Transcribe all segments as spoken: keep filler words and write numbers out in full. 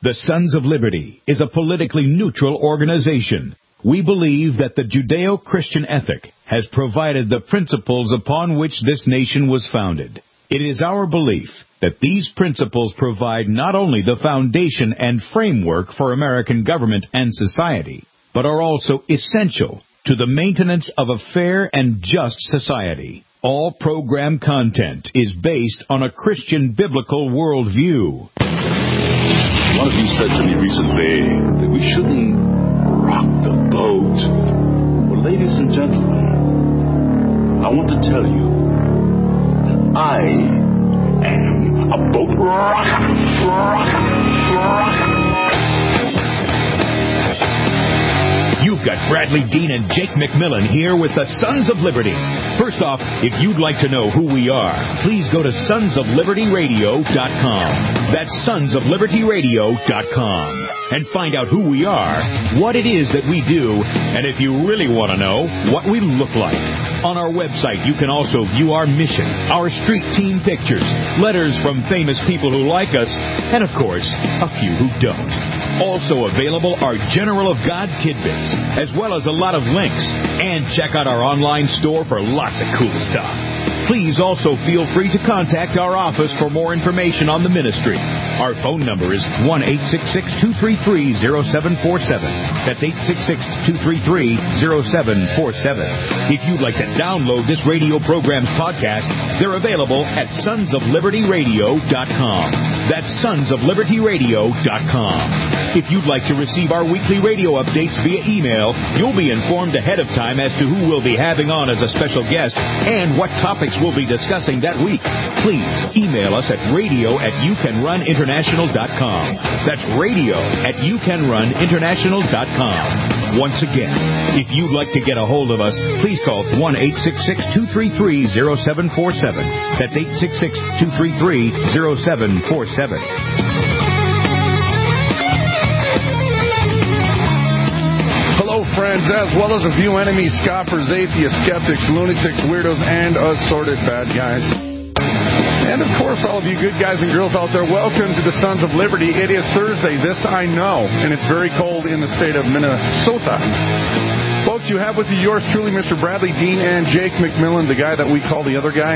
The Sons of Liberty is a politically neutral organization. We believe that the Judeo-Christian ethic has provided the principles upon which this nation was founded. It is our belief that these principles provide not only the foundation and framework for American government and society, but are also essential to the maintenance of a fair and just society. All program content is based on a Christian biblical worldview. One of you said to me recently that we shouldn't rock the boat. Well, ladies and gentlemen, I want to tell you that I am a boat rocker. rocker, rocker. You've got Bradley Dean and Jake McMillan here with the Sons of Liberty. First off, if you'd like to know who we are, please go to sons of liberty radio dot com. That's sons of liberty radio dot com. And find out who we are, what it is that we do, and if you really want to know, what we look like. On our website, you can also view our mission, our street team pictures, letters from famous people who like us, and of course, a few who don't. Also available are General of God tidbits, as well as a lot of links. And check out our online store for lots of cool stuff. Please also feel free to contact our office for more information on the ministry. Our phone number is one eight six six, two three three, zero seven four seven. That's eight six six, two three three, zero seven four seven. If you'd like to download this radio program's podcast, they're available at sons of liberty radio dot com. That's sons of liberty radio dot com. If you'd like to receive our weekly radio updates via email, you'll be informed ahead of time as to who we'll be having on as a special guest and what topics we'll be discussing that week. Please email us at radio at you can run international dot com. That's radio at you can run international dot com. Once again, if you'd like to get a hold of us, please call one eight six six, two three three, zero seven four seven. That's eight six six, two three three, zero seven four seven. Hello, friends, as well as a few enemies, scoffers, atheists, skeptics, lunatics, weirdos, and assorted bad guys. And, of course, all of you good guys and girls out there, welcome to the Sons of Liberty. It is Thursday, this I know, and it's very cold in the state of Minnesota. Folks, you have with you yours truly, Mister Bradley Dean and Jake McMillan, the guy that we call the other guy.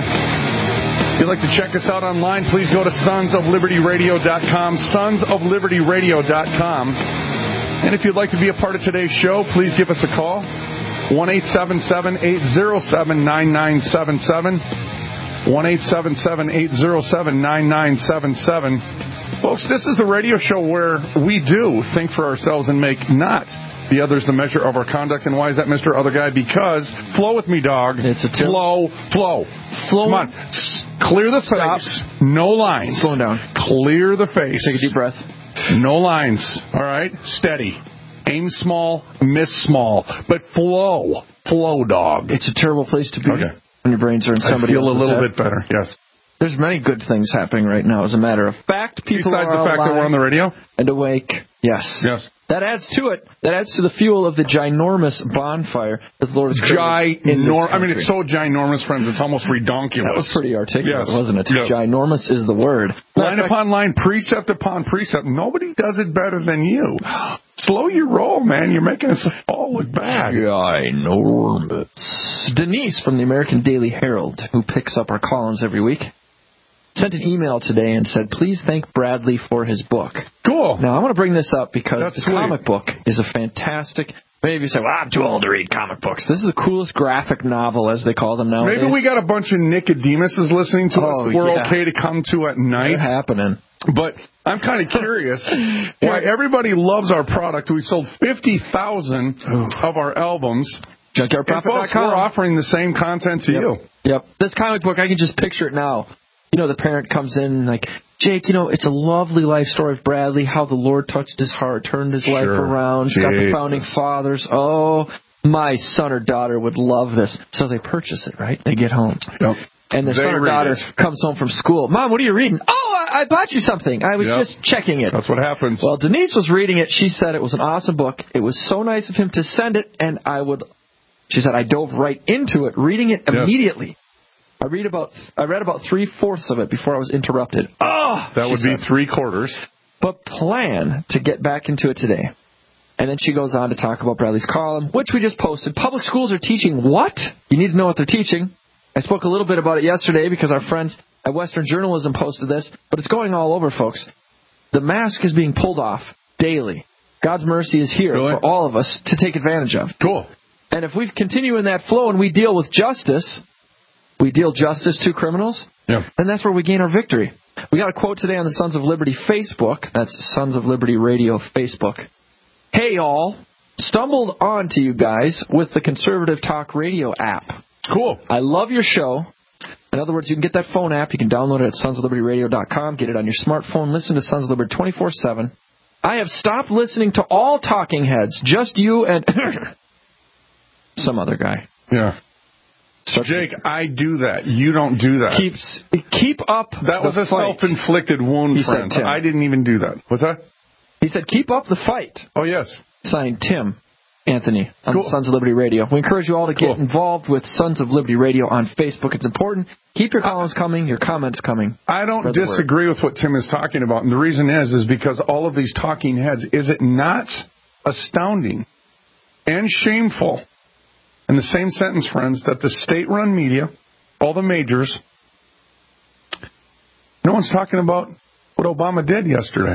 If you'd like to check us out online, please go to sons of liberty radio dot com, sons of liberty radio dot com. And if you'd like to be a part of today's show, please give us a call, one eight seven seven, eight zero seven, nine nine seven seven, one eight seven seven, eight zero seven, nine nine seven seven. Folks, this is the radio show where we do think for ourselves and make not the others the measure of our conduct. And why is that, Mister Other Guy? Because, flow with me, dog. It's a ter- flow, flow. Flow. Come on. S- clear the face. No lines. Slow down. Clear the face. Take a deep breath. No lines. All right? Steady. Aim small, miss small. But flow. Flow, dog. It's a terrible place to be okay. when your brains are in somebody else's I feel a little head. bit better, yes. There's many good things happening right now, as a matter of fact. People Besides are the fact alive that we're on the radio? and awake. Yes. Yes. That adds to it. That adds to the fuel of the ginormous bonfire that the Lord has created in this Ginor- I mean, country. it's so ginormous, friends, it's almost redonkulous. That was pretty articulate, Yes. wasn't it? Yes. Ginormous is the word. Line upon line, precept upon precept. Nobody does it better than you. Slow your roll, man. You're making us all look bad. Ginormous. Denise from the American Daily Herald, who picks up our columns every week, sent an email today and said, please thank Bradley for his book. Cool. Now, I want to bring this up because That's the sweet. comic book is a fantastic... Maybe you say, well, I'm too old to read comic books. This is the coolest graphic novel, as they call them nowadays. Maybe we got a bunch of Nicodemuses listening to Oh, us that we're yeah. okay to come to at night. They're happening. But I'm kind of curious why everybody loves our product. We sold fifty thousand of our albums. junkyard And prophet dot folks, com. we're offering the same content to Yep. you. Yep. This comic book, I can just picture it now. You know, the parent comes in like, Jake, you know, it's a lovely life story of Bradley, how the Lord touched his heart, turned his life Sure. around. It's got the Jesus. founding fathers. Oh, my son or daughter would love this. So they purchase it, right? They get home. Yep. And their They son or read daughter it. comes home from school. Mom, what are you reading? Oh, I, I bought you something. I was Yep. just checking it. That's what happens. Well, Denise was reading it. She said it was an awesome book. It was so nice of him to send it, and I would... She said, I dove right into it, reading it Yes. immediately. I read about I read about three fourths of it before I was interrupted. Oh, that would be said. three quarters. but plan to get back into it today. And then she goes on to talk about Bradley's column, which we just posted. Public schools are teaching what? You need to know what they're teaching. I spoke a little bit about it yesterday because our friends at Western Journalism posted this, but it's going all over, folks. The mask is being pulled off daily. God's mercy is here really? for all of us to take advantage of. Cool. And if we continue in that flow and we deal with justice, we deal justice to criminals, yeah. then that's where we gain our victory. We got a quote today on the Sons of Liberty Facebook. That's Sons of Liberty Radio Facebook. Hey, all. Stumbled onto you guys with the Conservative Talk Radio app. Cool. I love your show. In other words, you can get that phone app. You can download it at sons of liberty radio dot com. Get it on your smartphone. Listen to Sons of Liberty twenty-four seven. I have stopped listening to all talking heads. Just you and some other guy. Yeah. So, Jake, I do that. You don't do that. Keeps, keep up That was a fight. self-inflicted wound, he friend. I didn't even do that. What's that? He said, keep up the fight. Oh, yes. Signed, Tim Anthony on cool. Sons of Liberty Radio. We encourage you all to cool. get involved with Sons of Liberty Radio on Facebook. It's important. Keep your columns coming, your comments coming. I don't disagree with what Tim is talking about. And the reason is, is because all of these talking heads, is it not astounding and shameful in the same sentence, friends, that the state-run media, all the majors, no one's talking about what Obama did yesterday.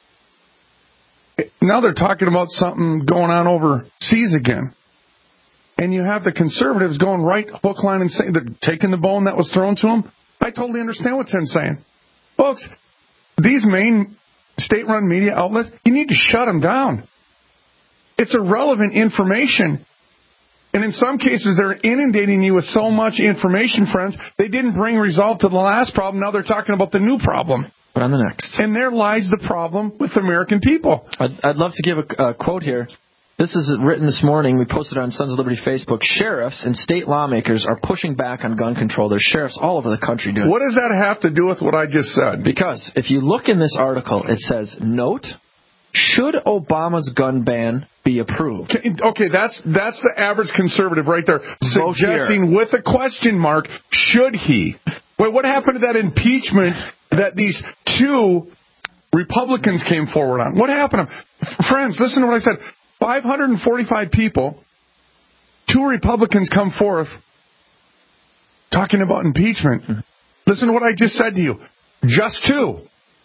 Now they're talking about something going on overseas again. And you have the conservatives going right hook, line, and sinker. They're taking the bone that was thrown to them. I totally understand what Tim's saying. Folks, these main state-run media outlets, you need to shut them down. It's irrelevant information. And in some cases, they're inundating you with so much information, friends, they didn't bring resolve to the last problem. Now they're talking about the new problem. But on the next. And there lies the problem with the American people. I'd, I'd love to give a, a quote here. This is written this morning. We posted it on Sons of Liberty Facebook. Sheriffs and state lawmakers are pushing back on gun control. There's sheriffs all over the country doing it. What does that have to do with what I just said? Because if you look in this article, it says, note, should Obama's gun ban be approved? Okay, okay that's that's the average conservative right there. Vote suggesting here. With a question mark, should he? Wait, what happened to that impeachment that these two Republicans came forward on? What happened? Friends, listen to what I said. five hundred forty-five people, two Republicans come forth talking about impeachment. Listen to what I just said to you. Just two.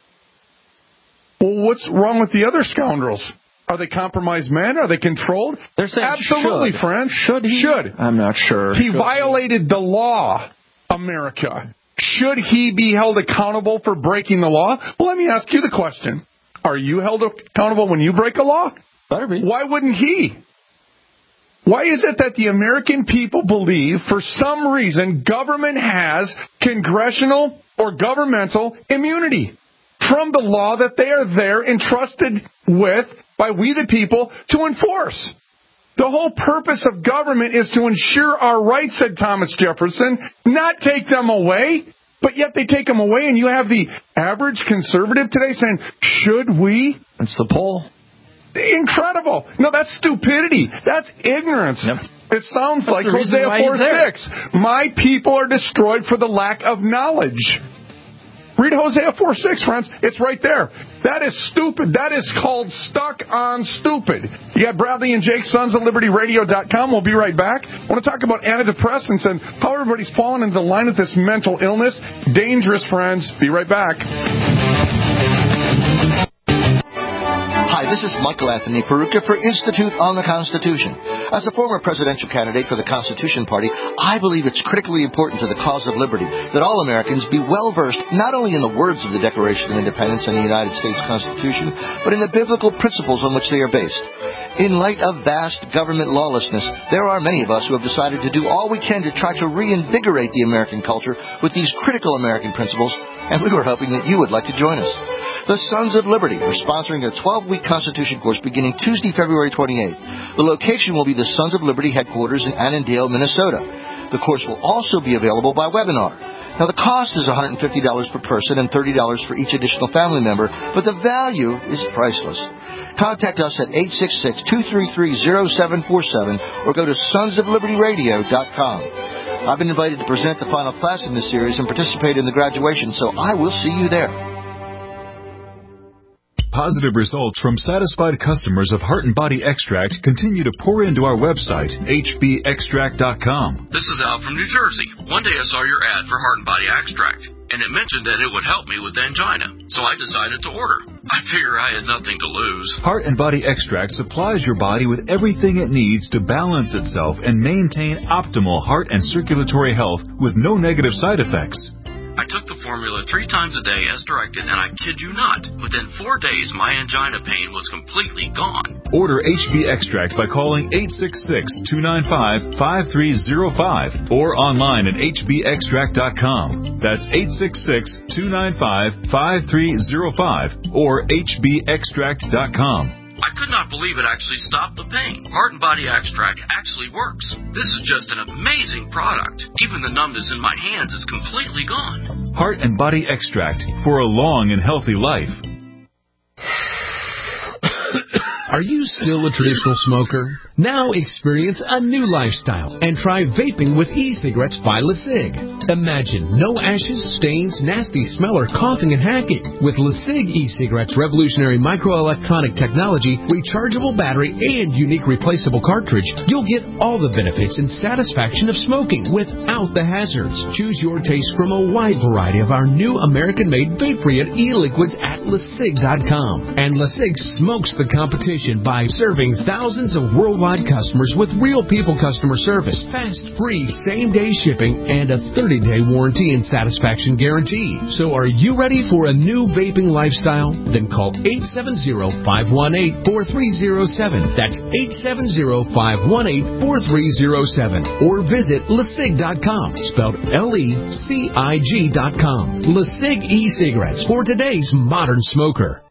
Well, what's wrong with the other scoundrels? Are they compromised men? Are they controlled? They're saying absolutely, should. friends. Should he? Should. I'm not sure. He should violated he? the law, America. Should he be held accountable for breaking the law? Well, let me ask you the question. Are you held accountable when you break a law? Better be. Why wouldn't he? Why is it that the American people believe, for some reason, government has congressional or governmental immunity from the law that they are there entrusted with by we the people to enforce? The whole purpose of government is to ensure our rights, said Thomas Jefferson, not take them away. But yet they take them away, and you have the average conservative today saying, should we? It's the poll. Incredible. No, that's stupidity. That's ignorance. Yep. It sounds that's like Hosea four six. My people are destroyed for the lack of knowledge. Read Hosea four six, friends. It's right there. That is stupid. That is called stuck on stupid. You got Bradley and Jake, sons of liberty radio dot com. We'll be right back. I want to talk about antidepressants and how everybody's fallen into the line with this mental illness. Dangerous, friends. Be right back. Hi, this is Michael Anthony Peruka for Institute on the Constitution. As a former presidential candidate for the Constitution Party, I believe it's critically important to the cause of liberty that all Americans be well-versed not only in the words of the Declaration of Independence and the United States Constitution, but in the biblical principles on which they are based. In light of vast government lawlessness, there are many of us who have decided to do all we can to try to reinvigorate the American culture with these critical American principles, and we were hoping that you would like to join us. The Sons of Liberty are sponsoring a twelve-week Constitution course beginning Tuesday, February twenty-eighth. The location will be the Sons of Liberty headquarters in Annandale, Minnesota. The course will also be available by webinar. Now, the cost is one hundred fifty dollars per person and thirty dollars for each additional family member, but the value is priceless. Contact us at eight six six, two three three, zero seven four seven or go to sons of liberty radio dot com. I've been invited to present the final class in this series and participate in the graduation, so I will see you there. positive results from satisfied customers of Heart and Body Extract continue to pour into our website, H B extract dot com. This is Al from New Jersey. One day I saw your ad for Heart and Body Extract, and it mentioned that it would help me with angina, so I decided to order. I figure I had nothing to lose. Heart and Body Extract supplies your body with everything it needs to balance itself and maintain optimal heart and circulatory health with no negative side effects. I took the formula three times a day as directed, and I kid you not, within four days my angina pain was completely gone. Order H B Extract by calling eight six six, two nine five, five three zero five or online at H B extract dot com. That's eight six six, two nine five, five three zero five or H B extract dot com. I could not believe it actually stopped the pain. Heart and Body Extract actually works. This is just an amazing product. Even the numbness in my hands is completely gone. Heart and Body Extract for a long and healthy life. Are you still a traditional smoker? Now experience a new lifestyle and try vaping with e-cigarettes by LeSig. Imagine no ashes, stains, nasty smell, or coughing and hacking. With LeSig e-cigarettes' revolutionary microelectronic technology, rechargeable battery, and unique replaceable cartridge, you'll get all the benefits and satisfaction of smoking without the hazards. Choose your taste from a wide variety of our new American-made vape-free e-liquids at LeSig dot com. And LeSig smokes the competition by serving thousands of worldwide customers with real people customer service, fast, free, same-day shipping, and a thirty-day warranty and satisfaction guarantee. So are you ready for a new vaping lifestyle? Then call eight seven zero, five one eight, four three zero seven. That's eight seven zero, five one eight, four three zero seven. Or visit LeSig dot com, spelled L E C I G dot com. LeSig e-cigarettes for today's modern smoker.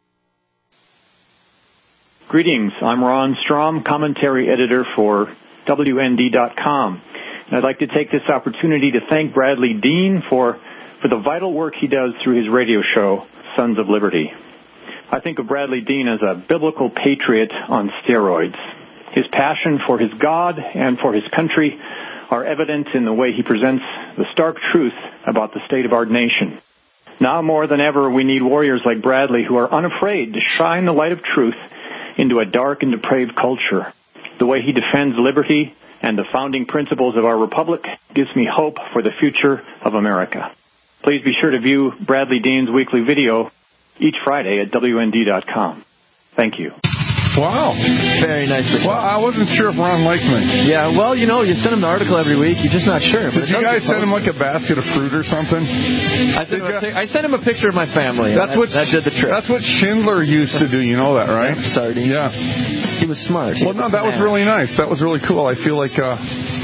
Greetings. I'm Ron Strom, commentary editor for W N D dot com. And I'd like to take this opportunity to thank Bradley Dean for, for the vital work he does through his radio show, Sons of Liberty. I think of Bradley Dean as a biblical patriot on steroids. His passion for his God and for his country are evident in the way he presents the stark truth about the state of our nation. Now more than ever, we need warriors like Bradley who are unafraid to shine the light of truth into a dark and depraved culture. The way he defends liberty and the founding principles of our republic gives me hope for the future of America. Please be sure to view Bradley Dean's weekly video each Friday at W N D dot com. Thank you. Wow. Very nicely. Well, I wasn't sure if Ron liked me. Yeah, well, you know, you send him the article every week. You're just not sure. Did you guys send him like a basket of fruit or something? I sent, him a, I sent him a picture of my family. That's that, what that did the trick. That's what Schindler used to do. You know that, right? Yeah, sardines. Yeah. He was smart. Well, no, that was really nice. That was really cool. I feel like uh,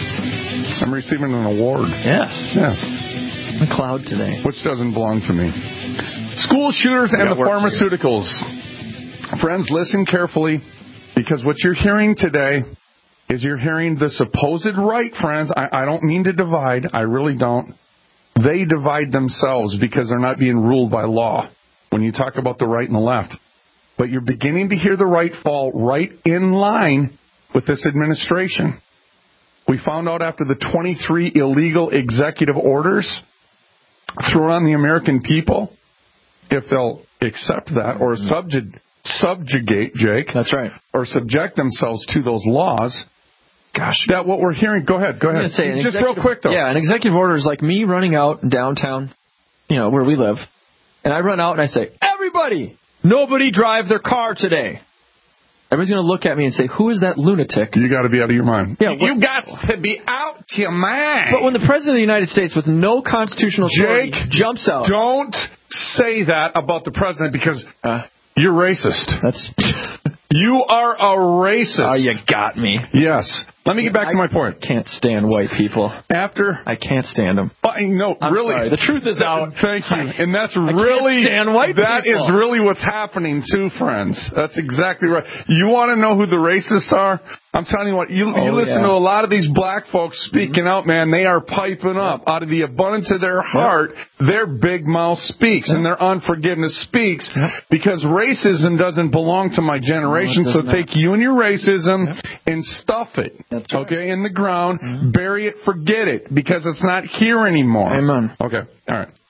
I'm receiving an award. Yes. Yeah. A cloud today. Which doesn't belong to me. School shooters and the pharmaceuticals. Friends, listen carefully. Because what you're hearing today is you're hearing the supposed right, friends. I, I don't mean to divide. I really don't. They divide themselves because they're not being ruled by law when you talk about the right and the left. But you're beginning to hear the right fall right in line with this administration. We found out after the twenty-three illegal executive orders thrown on the American people, if they'll accept that or subjugate subjugate, Jake. That's right. Or subject themselves to those laws. Gosh. That what we're hearing. Go ahead. Go ahead. Say, Just real quick, though. Yeah, an executive order is like me running out downtown, you know, where we live. And I run out and I say, everybody, nobody drive their car today. Everybody's going to look at me and say, who is that lunatic? You got to be out of your mind. Yeah, you got to be out your mind. But when the President of the United States with no constitutional authority Jake, jumps out. Don't say that about the President because... Uh, You're racist. That's you are a racist. Oh, you got me. Yes. Let me get back I to my point. Can't stand white people. After I can't stand them. Uh, no, I'm really. Sorry. The truth is out. Thank you. And that's I really can't stand white that people. is really what's happening too, friends. That's exactly right. You want to know who the racists are? I'm telling you what. You, oh, you listen yeah. to a lot of these black folks speaking mm-hmm. out, man. They are piping up out of the abundance of their heart. Yep. Their big mouth speaks, yep. and their unforgiveness speaks yep. because racism doesn't belong to my generation. No, so not. Take you and your racism yep. and stuff it. That's right. Okay, in the ground, mm-hmm. bury it, forget it, because it's not here anymore. Amen. Okay, all right.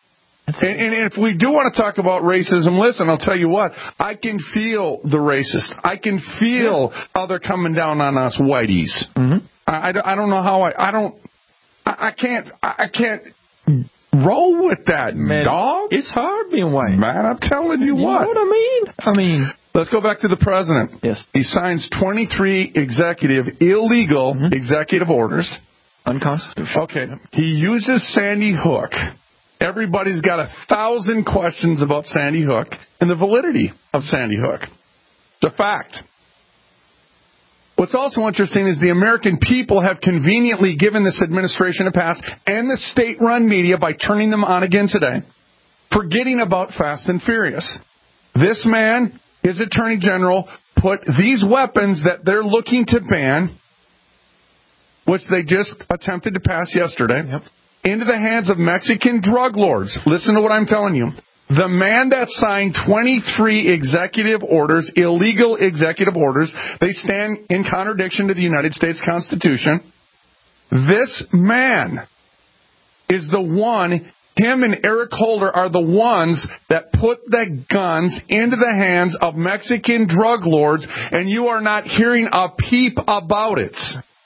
And, and if we do want to talk about racism, listen, I'll tell you what, I can feel the racist. I can feel yeah. how they're coming down on us whiteys. Mm-hmm. I, I, I don't know how I, I don't, I, I can't, I can't roll with that, man, dog. It's hard being white. Man, I'm telling you, you what. You know what I mean? I mean. Let's go back to the president. Yes. He signs twenty-three executive, illegal mm-hmm. executive orders. Unconstitutional. Okay. He uses Sandy Hook. Everybody's got a thousand questions about Sandy Hook and the validity of Sandy Hook. It's a fact. What's also interesting is the American people have conveniently given this administration a pass and the state-run media by turning them on again today, forgetting about Fast and Furious. This man, his attorney general, put these weapons that they're looking to ban, which they just attempted to pass yesterday, yep. into the hands of Mexican drug lords. Listen to what I'm telling you. The man that signed twenty-three executive orders, illegal executive orders, they stand in contradiction to the United States Constitution. This man is the one, him and Eric Holder are the ones that put the guns into the hands of Mexican drug lords, and you are not hearing a peep about it.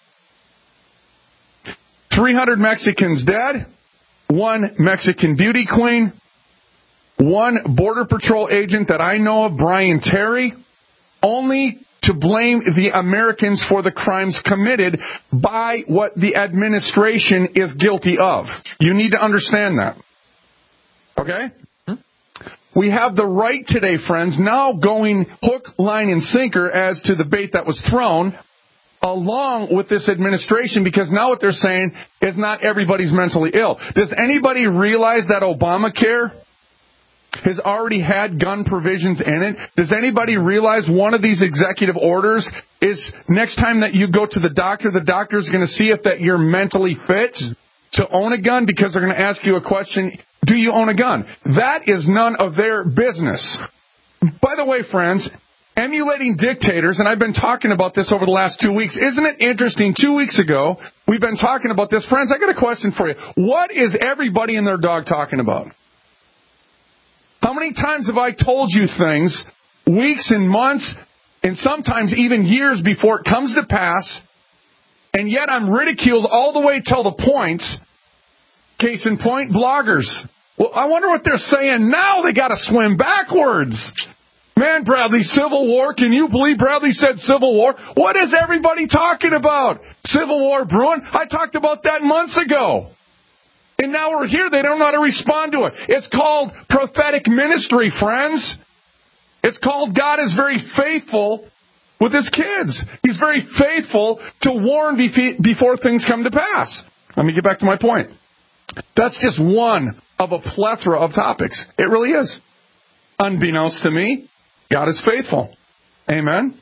three hundred Mexicans dead, one Mexican beauty queen, one Border Patrol agent that I know of, Brian Terry, only to blame the Americans for the crimes committed by what the administration is guilty of. You need to understand that. Okay? We have the right today, friends, now going hook, line, and sinker as to the bait that was thrown, along with this administration, because now what they're saying is not everybody's mentally ill. Does anybody realize that Obamacare has already had gun provisions in it? Does anybody realize one of these executive orders is next time that you go to the doctor, the doctor's going to see if that you're mentally fit to own a gun, because they're going to ask you a question, do you own a gun? That is none of their business. By the way, friends, emulating dictators, and I've been talking about this over the last two weeks. Isn't it interesting? Two weeks ago, we've been talking about this. Friends, I got a question for you. What is everybody and their dog talking about? How many times have I told you things, weeks and months, and sometimes even years before it comes to pass, and yet I'm ridiculed all the way till the point, case in point, bloggers. Well, I wonder what they're saying now. They got to swim backwards. Man, Bradley, Civil War. Can you believe Bradley said Civil War? What is everybody talking about? Civil War brewing? I talked about that months ago. And now we're here. They don't know how to respond to it. It's called prophetic ministry, friends. It's called God is very faithful with his kids. He's very faithful to warn before things come to pass. Let me get back to my point. That's just one of a plethora of topics. It really is. Unbeknownst to me, God is faithful. Amen.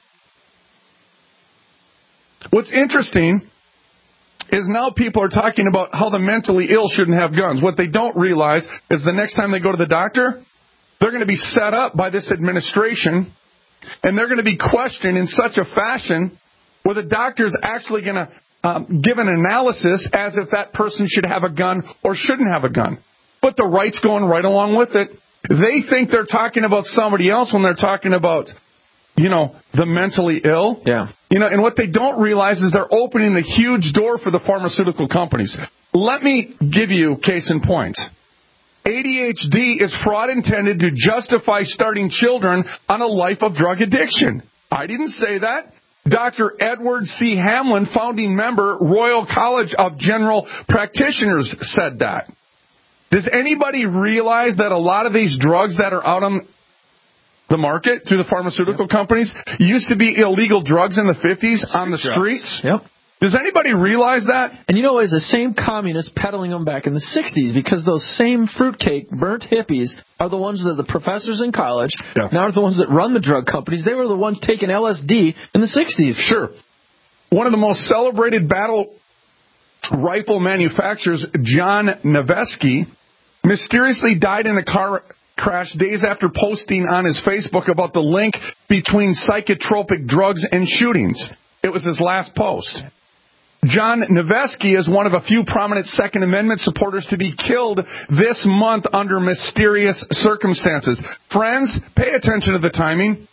What's interesting is now people are talking about how the mentally ill shouldn't have guns. What they don't realize is the next time they go to the doctor, they're going to be set up by this administration, and they're going to be questioned in such a fashion where the doctor's actually going to um, give an analysis as if that person should have a gun or shouldn't have a gun. But the right's going right along with it. They think they're talking about somebody else when they're talking about, you know, the mentally ill. Yeah. You know, and what they don't realize is they're opening the huge door for the pharmaceutical companies. Let me give you case in point. A D H D is fraud intended to justify starting children on a life of drug addiction. I didn't say that. Doctor Edward C. Hamlin, founding member, Royal College of General Practitioners, said that. Does anybody realize that a lot of these drugs that are out on the market through the pharmaceutical yep. companies used to be illegal drugs in the fifties Street on the drugs. streets? Yep. Does anybody realize that? And you know, it's the same communists peddling them back in the sixties, because those same fruitcake, burnt hippies are the ones that the professors in college yeah. now are the ones that run the drug companies. They were the ones taking L S D in the sixties. Sure. One of the most celebrated battle rifle manufacturers, John Noveske, mysteriously died in a car crash days after posting on his Facebook about the link between psychotropic drugs and shootings. It was his last post. John Noveske is one of a few prominent Second Amendment supporters to be killed this month under mysterious circumstances. Friends, pay attention to the timing.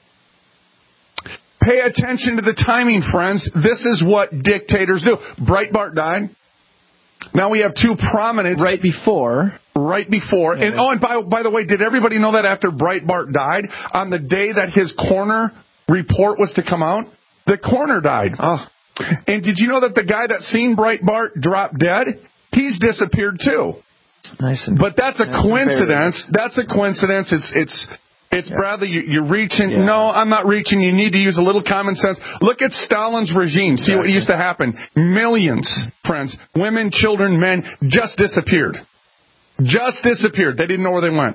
Pay attention to the timing, friends. This is what dictators do. Breitbart died. Now we have two prominent... Right before. Right before. Yeah. And oh, and by, by the way, did everybody know that after Breitbart died, on the day that his coroner report was to come out, the coroner died. Oh. And did you know that the guy that seen Breitbart drop dead, he's disappeared too? Nice and, but that's a nice coincidence. That's a coincidence. It's it's it's yeah. Bradley. You, you're reaching. Yeah. No, I'm not reaching. You need to use a little common sense. Look at Stalin's regime. See exactly. what used to happen. Millions, friends, women, children, men, just disappeared. Just disappeared. They didn't know where they went.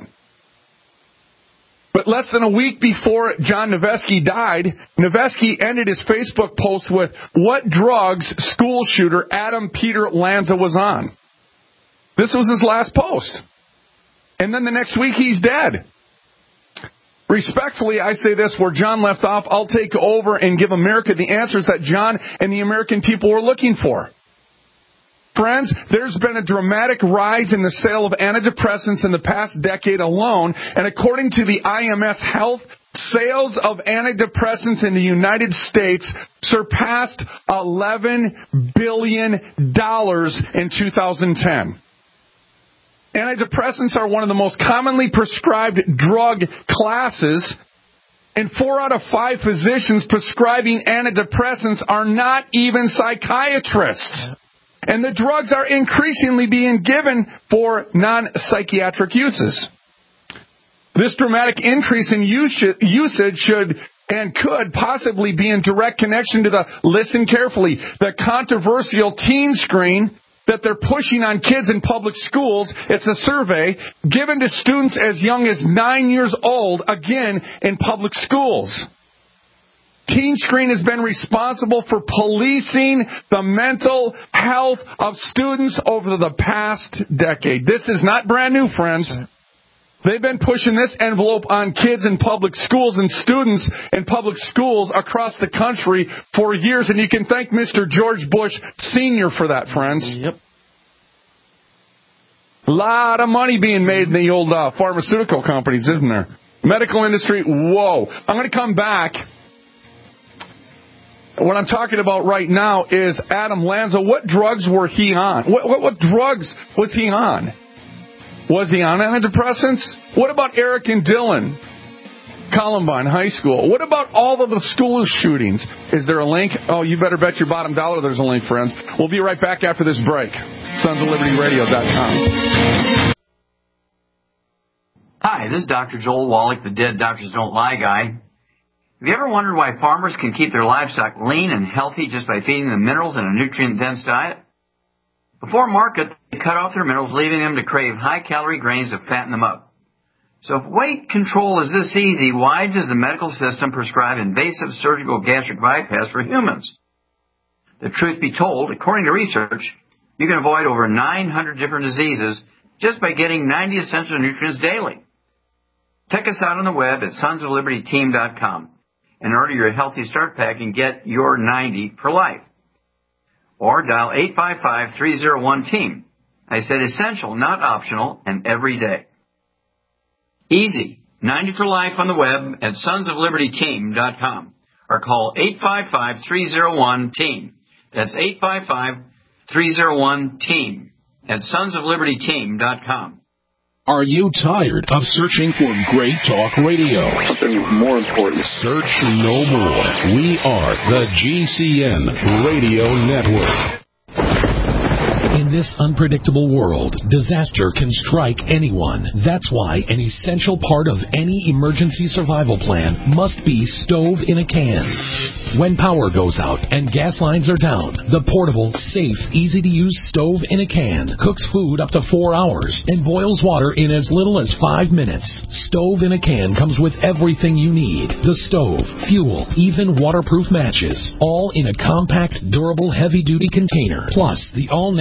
But less than a week before John Noveske died, Noveske ended his Facebook post with, "What drugs school shooter Adam Peter Lanza was on." This was his last post. And then the next week, he's dead. Respectfully, I say this, where John left off, I'll take over and give America the answers that John and the American people were looking for. Friends, there's been a dramatic rise in the sale of antidepressants in the past decade alone, and according to the I M S Health, sales of antidepressants in the United States surpassed eleven billion dollars in two thousand ten. Antidepressants are one of the most commonly prescribed drug classes, and four out of five physicians prescribing antidepressants are not even psychiatrists. And the drugs are increasingly being given for non-psychiatric uses. This dramatic increase in usage should and could possibly be in direct connection to the, listen carefully, the controversial teen screen that they're pushing on kids in public schools. It's a survey given to students as young as nine years old, again, in public schools. Teen Screen has been responsible for policing the mental health of students over the past decade. This is not brand new, friends. They've been pushing this envelope on kids in public schools and students in public schools across the country for years, and you can thank Mister George Bush Senior for that, friends. Yep. A lot of money being made in the old uh, pharmaceutical companies, isn't there? Medical industry, whoa. I'm going to come back. What I'm talking about right now is Adam Lanza. What drugs were he on? What, what, what drugs was he on? Was he on antidepressants? What about Eric and Dylan? Columbine High School. What about all of the school shootings? Is there a link? Oh, you better bet your bottom dollar there's a link, friends. We'll be right back after this break. Sons of Liberty Radio dot com. Hi, this is Doctor Joel Wallach, the Dead Doctors Don't Lie guy. Have you ever wondered why farmers can keep their livestock lean and healthy just by feeding them minerals in a nutrient-dense diet? Before market, they cut off their minerals, leaving them to crave high-calorie grains to fatten them up. So if weight control is this easy, why does the medical system prescribe invasive surgical gastric bypass for humans? The truth be told, according to research, you can avoid over nine hundred different diseases just by getting ninety essential nutrients daily. Check us out on the web at sons of liberty team dot com and order your Healthy Start Pack and get your ninety for life. Or dial eight five five, three oh one, team. I said essential, not optional, and every day. Easy. ninety for life on the web at sons of liberty team dot com or call eight five five, three oh one, team. That's eight five five, three oh one, team at sons of liberty team dot com. Are you tired of searching for great talk radio? Something more important. Search no more. We are the G C N Radio Network. In this unpredictable world, disaster can strike anyone. That's why an essential part of any emergency survival plan must be stove in a can. When power goes out and gas lines are down, the portable, safe, easy-to-use stove in a can cooks food up to four hours and boils water in as little as five minutes. Stove in a can comes with everything you need. The stove, fuel, even waterproof matches, all in a compact, durable, heavy-duty container. Plus, the all-natural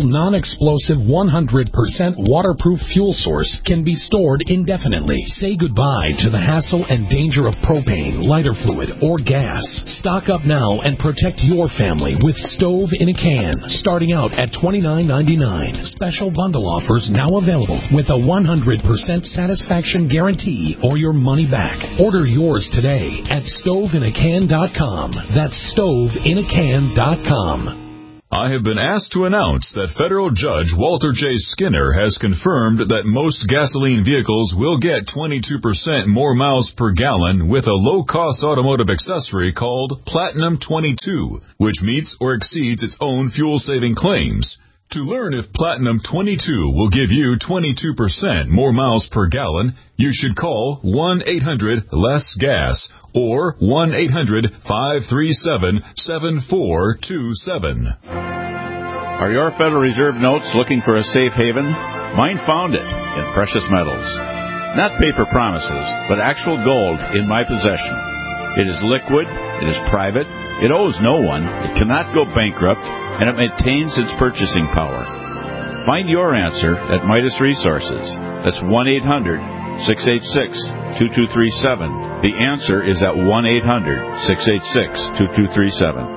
non-explosive, one hundred percent waterproof fuel source can be stored indefinitely. Say goodbye to the hassle and danger of propane, lighter fluid, or gas. Stock up now and protect your family with Stove in a Can, starting out at twenty-nine ninety-nine. Special bundle offers now available with a one hundred percent satisfaction guarantee or your money back. Order yours today at stove in a can dot com. That's stove in a can dot com. I have been asked to announce that federal judge Walter J. Skinner has confirmed that most gasoline vehicles will get twenty-two percent more miles per gallon with a low-cost automotive accessory called Platinum twenty-two, which meets or exceeds its own fuel-saving claims. To learn if Platinum twenty-two will give you twenty-two percent more miles per gallon, you should call one eight hundred less gas or one eight hundred five three seven seven four two seven. Are your Federal Reserve notes looking for a safe haven? Mine found it in precious metals. Not paper promises, but actual gold in my possession. It is liquid, it is private, it owes no one, it cannot go bankrupt, and it maintains its purchasing power. Find your answer at Midas Resources. That's one eight hundred six eight six two two three seven. The answer is at one eight hundred six eight six two two three seven.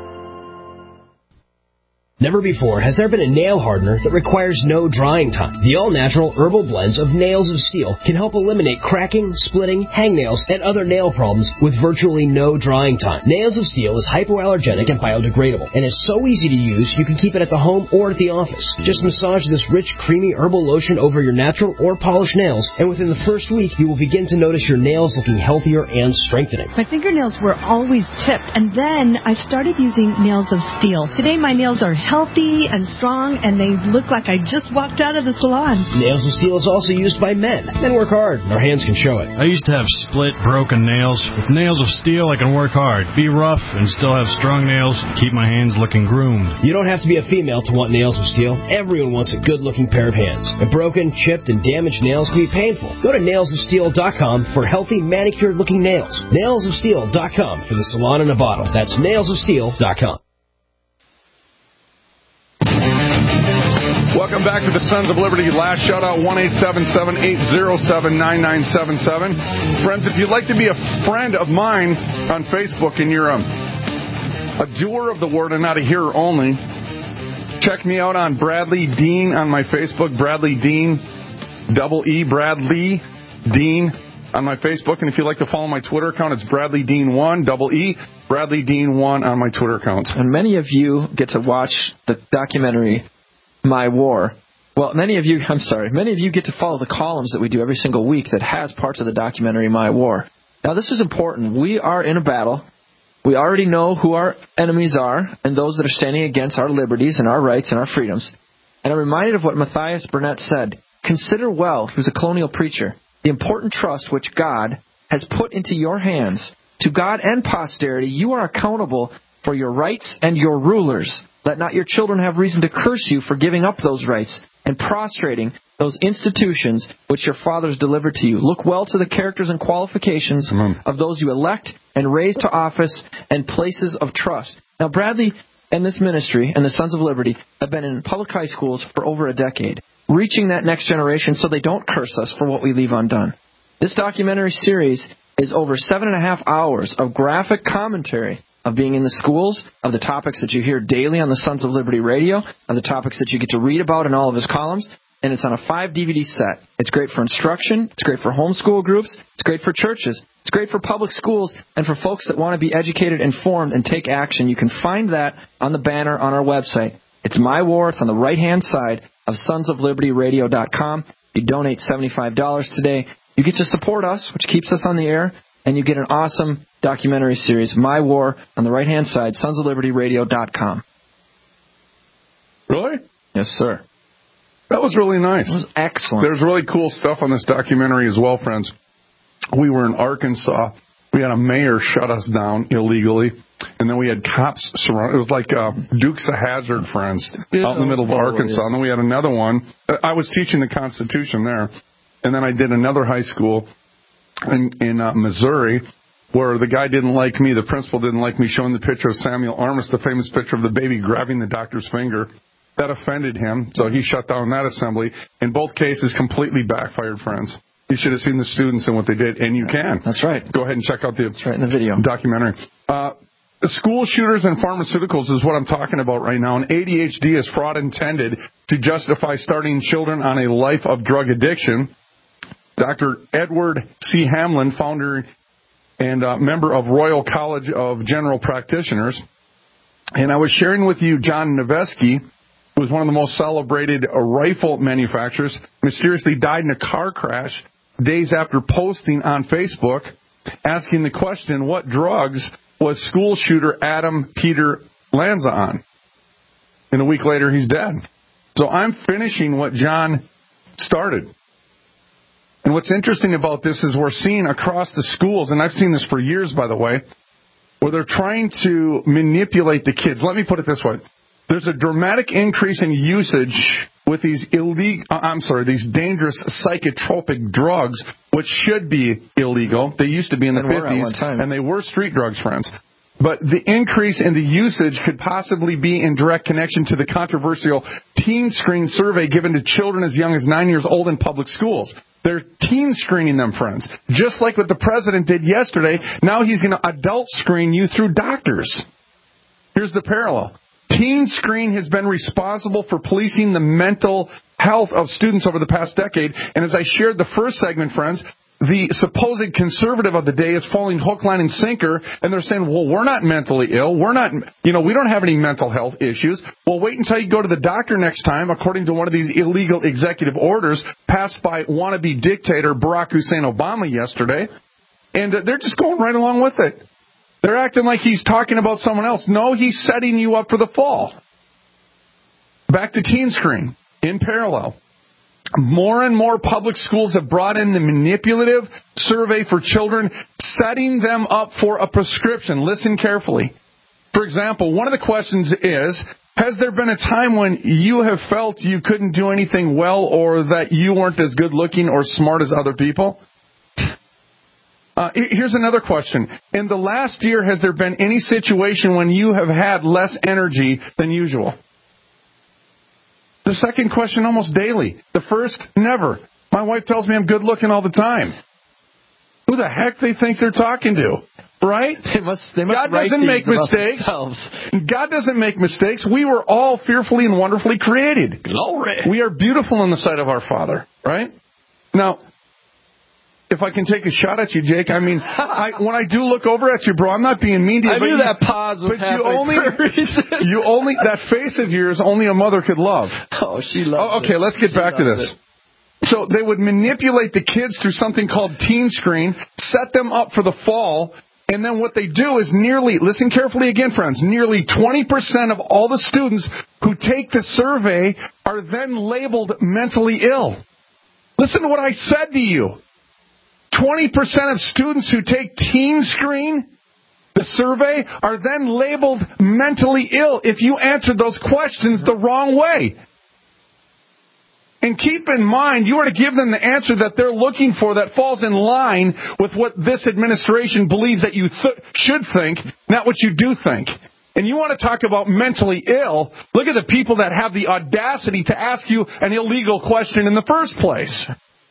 Never before has there been a nail hardener that requires no drying time. The all-natural herbal blends of Nails of Steel can help eliminate cracking, splitting, hangnails, and other nail problems with virtually no drying time. Nails of Steel is hypoallergenic and biodegradable, and is so easy to use you can keep it at the home or at the office. Just massage this rich, creamy herbal lotion over your natural or polished nails, and within the first week you will begin to notice your nails looking healthier and strengthening. My fingernails were always chipped, and then I started using Nails of Steel. Today my nails are healthy and strong, and they look like I just walked out of the salon. Nails of Steel is also used by men. Men work hard, and their hands can show it. I used to have split, broken nails. With Nails of Steel, I can work hard, be rough, and still have strong nails, and keep my hands looking groomed. You don't have to be a female to want Nails of Steel. Everyone wants a good-looking pair of hands. And broken, chipped, and damaged nails can be painful. Go to nails of steel dot com for healthy, manicured-looking nails. nails of steel dot com for the salon in a bottle. That's nails of steel dot com. Welcome back to the Sons of Liberty. Last shout-out, one eight seven seven eight zero seven nine nine seven seven. Friends, if you'd like to be a friend of mine on Facebook and you're a, a doer of the word and not a hearer only, check me out on Bradley Dean on my Facebook. Bradley Dean, double E, Bradley Dean on my Facebook. And if you'd like to follow my Twitter account, it's Bradley Dean one, double E, Bradley Dean one on my Twitter account. And many of you get to watch the documentary My War. Well, many of you, I'm sorry, many of you get to follow the columns that we do every single week that has parts of the documentary My War. Now, this is important. We are in a battle. We already know who our enemies are and those that are standing against our liberties and our rights and our freedoms. And I'm reminded of what Matthias Burnett said. Consider well, he was a colonial preacher, the important trust which God has put into your hands. To God and posterity, you are accountable for your rights and your rulers. Let not your children have reason to curse you for giving up those rights and prostrating those institutions which your fathers delivered to you. Look well to the characters and qualifications of those you elect and raise to office and places of trust. Now, Bradley and this ministry and the Sons of Liberty have been in public high schools for over a decade, reaching that next generation so they don't curse us for what we leave undone. This documentary series is over seven and a half hours of graphic commentary of being in the schools, of the topics that you hear daily on the Sons of Liberty radio, of the topics that you get to read about in all of his columns, and it's on a five D V D set. It's great for instruction, it's great for homeschool groups, it's great for churches, it's great for public schools, and for folks that want to be educated, informed, and take action. You can find that on the banner on our website. It's My War. It's on the right-hand side of sons of liberty radio dot com. You donate seventy-five dollars today. You get to support us, which keeps us on the air, and you get an awesome documentary series, My War, on the right-hand side, sons of liberty radio dot com. Really? Yes, sir. That was really nice. It was excellent. There's really cool stuff on this documentary as well, friends. We were in Arkansas. We had a mayor shut us down illegally, and then we had cops surround. It was like uh, Dukes of Hazzard, friends, out in the middle of Arkansas. And then we had another one. I was teaching the Constitution there, and then I did another high school in, in uh, Missouri, where the guy didn't like me, the principal didn't like me showing the picture of Samuel Armis, the famous picture of the baby grabbing the doctor's finger. That offended him, so he shut down that assembly. In both cases, completely backfired, friends. You should have seen the students and what they did, and you can. That's right. Go ahead and check out the, That's right, in the video. documentary. Uh, school shooters and pharmaceuticals is what I'm talking about right now, and A D H D is fraud intended to justify starting children on a life of drug addiction. Doctor Edward C. Hamlin, founder and uh, member of Royal College of General Practitioners. And I was sharing with you John Noveski, who was one of the most celebrated uh, rifle manufacturers, mysteriously died in a car crash days after posting on Facebook, asking the question, what drugs was school shooter Adam Peter Lanza on? And a week later, he's dead. So I'm finishing what John started. And what's interesting about this is we're seeing across the schools, and I've seen this for years, by the way, where they're trying to manipulate the kids. Let me put it this way. There's a dramatic increase in usage with these illegal, I'm sorry, these dangerous psychotropic drugs, which should be illegal. They used to be in the fifties, and they were street drugs, friends. But the increase in the usage could possibly be in direct connection to the controversial teen screen survey given to children as young as nine years old in public schools. They're teen screening them, friends. Just like what the president did yesterday, now he's going to adult screen you through doctors. Here's the parallel. Teen Screen has been responsible for policing the mental health of students over the past decade. And as I shared the first segment, friends, the supposed conservative of the day is falling hook, line, and sinker, and they're saying, well, we're not mentally ill. We're not, you know, we don't have any mental health issues. Well, wait until you go to the doctor next time, according to one of these illegal executive orders passed by wannabe dictator Barack Hussein Obama yesterday. And uh, they're just going right along with it. They're acting like he's talking about someone else. No, he's setting you up for the fall. Back to Teen Screen, in parallel. More and more public schools have brought in the manipulative survey for children, setting them up for a prescription. Listen carefully. For example, one of the questions is, has there been a time when you have felt you couldn't do anything well or that you weren't as good looking or smart as other people? Uh, here's another question. In the last year, has there been any situation when you have had less energy than usual? The second question, almost daily. The first, never. My wife tells me I'm good looking all the time. Who the heck they think they're talking to? Right? They must, they must God doesn't make mistakes. God doesn't make mistakes. We were all fearfully and wonderfully created. Glory. We are beautiful in the sight of our Father. Right? Now, if I can take a shot at you, Jake, I mean, I, when I do look over at you, bro, I'm not being mean to you. I but knew you, that pause was but you only, you only, that face of yours, only a mother could love. Oh, she loves oh, okay, it. let's get she back to this. It. So they would manipulate the kids through something called Teen Screen, set them up for the fall, and then what they do is nearly, listen carefully again, friends, nearly twenty percent of all the students who take the survey are then labeled mentally ill. Listen to what I said to you. twenty percent of students who take Teen Screen, the survey, are then labeled mentally ill if you answered those questions the wrong way. And keep in mind, you are to give them the answer that they're looking for that falls in line with what this administration believes that you th- should think, not what you do think. And you want to talk about mentally ill, look at the people that have the audacity to ask you an illegal question in the first place.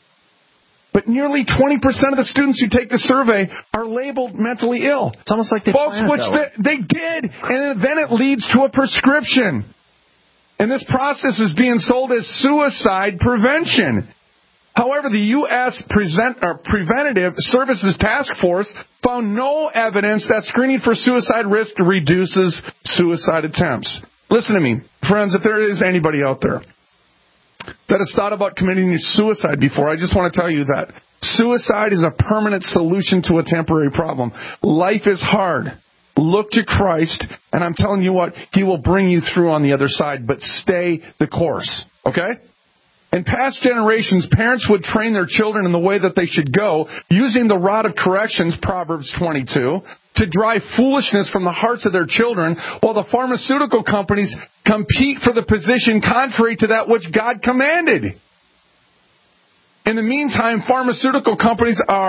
But nearly twenty percent of the students who take the survey are labeled mentally ill. It's almost like they Folks, planned which that they, they did, and then it leads to a prescription. And this process is being sold as suicide prevention. However, the U S Present, or Preventative Services Task Force found no evidence that screening for suicide risk reduces suicide attempts. Listen to me, friends, if there is anybody out there that has thought about committing suicide before, I just want to tell you that suicide is a permanent solution to a temporary problem. Life is hard. Look to Christ, and I'm telling you what, He will bring you through on the other side, but stay the course, okay? In past generations, parents would train their children in the way that they should go, using the rod of corrections, Proverbs twenty-two, to drive foolishness from the hearts of their children, while the pharmaceutical companies compete for the position contrary to that which God commanded. In the meantime, pharmaceutical companies are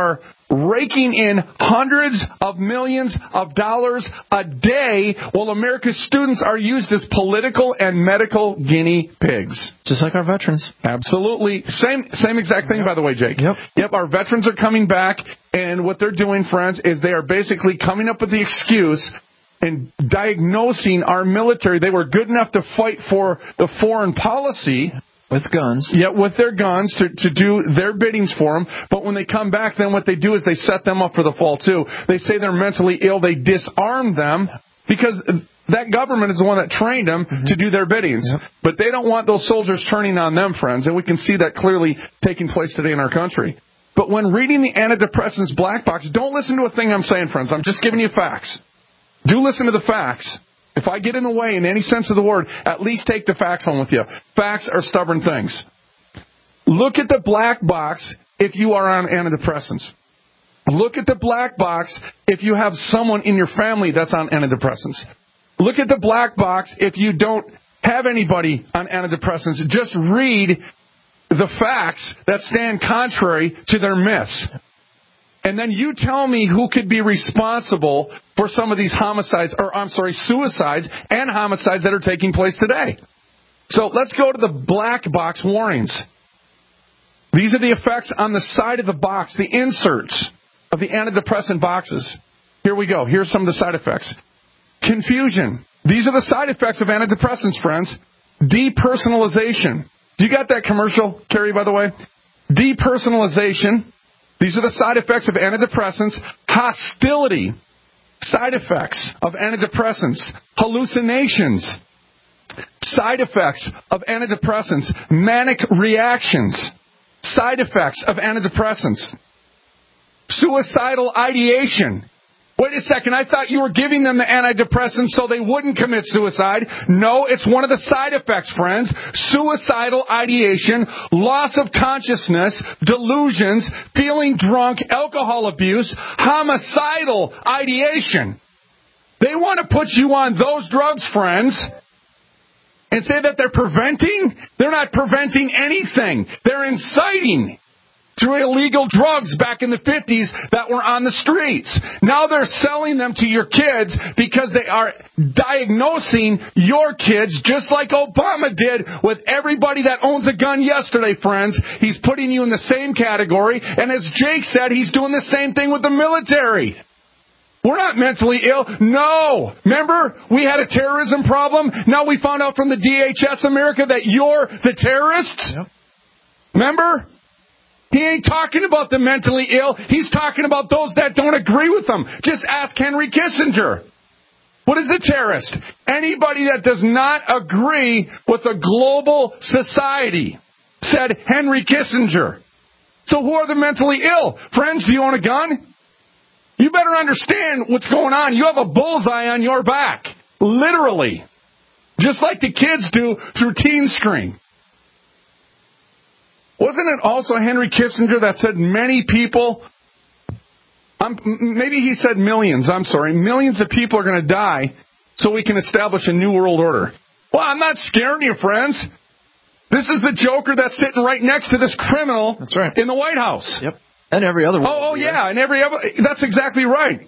raking in hundreds of millions of dollars a day while America's students are used as political and medical guinea pigs. Just like our veterans. Absolutely. Same same exact thing, yep. by the way, Jake. Yep. Yep, our veterans are coming back, and what they're doing, friends, is they are basically coming up with the excuse and diagnosing our military. They were good enough to fight for the foreign policy. With guns. Yeah, with their guns to, to do their biddings for them. But when they come back, then what they do is they set them up for the fall, too. They say they're mentally ill. They disarm them because that government is the one that trained them mm-hmm. to do their biddings. Yep. But they don't want those soldiers turning on them, friends. And we can see that clearly taking place today in our country. But when reading the antidepressants black box, don't listen to a thing I'm saying, friends. I'm just giving you facts. Do listen to the facts. If I get in the way in any sense of the word, at least take the facts home with you. Facts are stubborn things. Look at the black box if you are on antidepressants. Look at the black box if you have someone in your family that's on antidepressants. Look at the black box if you don't have anybody on antidepressants. Just read the facts that stand contrary to their myths. And then you tell me who could be responsible for some of these homicides, or I'm sorry, suicides and homicides that are taking place today. So let's go to the black box warnings. These are the effects on the side of the box, the inserts of the antidepressant boxes. Here we go. Here's some of the side effects. Confusion. These are the side effects of antidepressants, friends. Depersonalization. You got that commercial, Carrie, by the way? Depersonalization. These are the side effects of antidepressants. Hostility. Side effects of antidepressants. Hallucinations. Side effects of antidepressants. Manic reactions. Side effects of antidepressants. Suicidal ideation. Wait a second, I thought you were giving them the antidepressants so they wouldn't commit suicide. No, it's one of the side effects, friends. Suicidal ideation, loss of consciousness, delusions, feeling drunk, alcohol abuse, homicidal ideation. They want to put you on those drugs, friends, and say that they're preventing. They're not preventing anything. They're inciting through illegal drugs back in the fifties that were on the streets. Now they're selling them to your kids because they are diagnosing your kids just like Obama did with everybody that owns a gun yesterday, friends. He's putting you in the same category. And as Jake said, he's doing the same thing with the military. We're not mentally ill. No. Remember, we had a terrorism problem. Now we found out from the D H S America that you're the terrorists. Yep. Remember? He ain't talking about the mentally ill. He's talking about those that don't agree with him. Just ask Henry Kissinger. What is a terrorist? Anybody that does not agree with a global society, said Henry Kissinger. So who are the mentally ill? Friends, do you own a gun? You better understand what's going on. You have a bullseye on your back. Literally. Just like the kids do through Teen Screen. Wasn't it also Henry Kissinger that said many people, um, maybe he said millions, I'm sorry, millions of people are going to die so we can establish a new world order? Well, I'm not scaring you, friends. This is the Joker that's sitting right next to this criminal that's right. in the White House. Yep. And every other one. Oh, oh yeah, right? and every other, that's exactly right.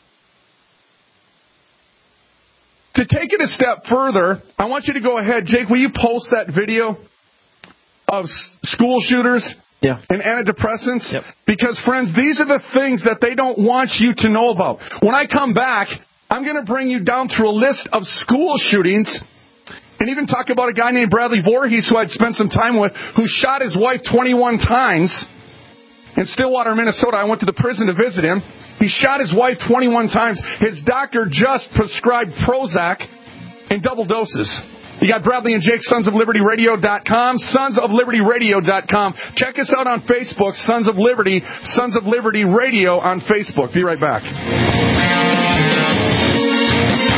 To take it a step further, I want you to go ahead. Jake, will you post that video of school shooters yeah. and antidepressants? Yep. Because, friends, these are the things that they don't want you to know about. When I come back, I'm going to bring you down through a list of school shootings and even talk about a guy named Bradley Voorhees who I'd spent some time with, who shot his wife twenty-one times in Stillwater, Minnesota. I went to the prison to visit him. He shot his wife twenty-one times. His doctor just prescribed Prozac in double doses. You got Bradley and Jake, Sons of Liberty Radio dot com, Sons of Liberty Radio dot com. Check us out on Facebook, Sons of Liberty, Sons of Liberty Radio on Facebook. Be right back. Hello,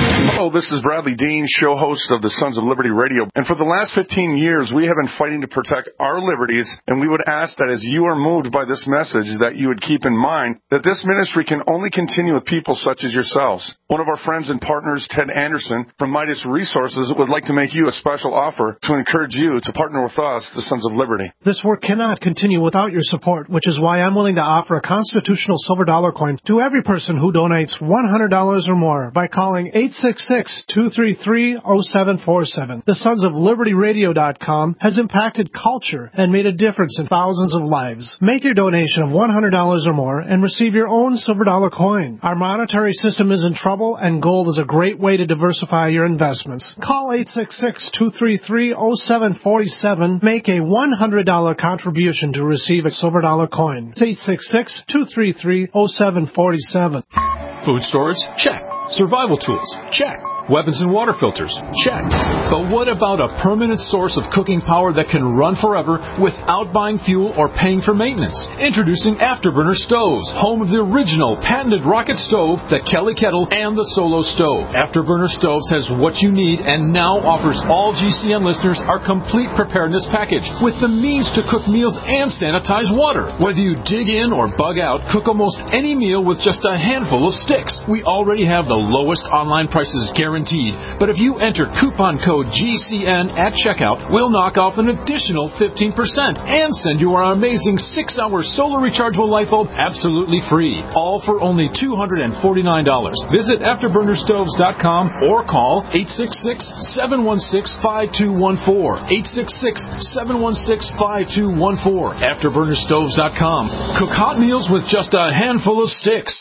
Hello, this is Bradley Dean, show host of the Sons of Liberty Radio. And for the last fifteen years, we have been fighting to protect our liberties, and we would ask that as you are moved by this message, that you would keep in mind that this ministry can only continue with people such as yourselves. One of our friends and partners, Ted Anderson, from Midas Resources, would like to make you a special offer to encourage you to partner with us, the Sons of Liberty. This work cannot continue without your support, which is why I'm willing to offer a constitutional silver dollar coin to every person who donates one hundred dollars or more by calling eight six six, two three three, zero seven four seven. The Sons of Liberty Radio dot com has impacted culture and made a difference in thousands of lives. Make your donation of one hundred dollars or more and receive your own silver dollar coin. Our monetary system is in trouble, and gold is a great way to diversify your investments. Call eight six six, two three three, zero seven four seven. Make a one hundred dollars contribution to receive a silver dollar coin. It's eight six six, two three three, zero seven four seven. Food storage? Check. Survival tools? Check. Weapons and water filters? Check. But what about a permanent source of cooking power that can run forever without buying fuel or paying for maintenance? Introducing Afterburner Stoves, home of the original patented rocket stove, the Kelly Kettle, and the Solo Stove. Afterburner Stoves has what you need and now offers all G C N listeners our complete preparedness package with the means to cook meals and sanitize water. Whether you dig in or bug out, cook almost any meal with just a handful of sticks. We already have the lowest online prices guaranteed. But if you enter coupon code G C N at checkout, we'll knock off an additional fifteen percent and send you our amazing six hour solar rechargeable light bulb absolutely free. All for only two hundred forty-nine dollars. Visit afterburner stoves dot com or call eight six six, seven one six, five two one four. eight six six, seven one six, five two one four. afterburner stoves dot com. Cook hot meals with just a handful of sticks.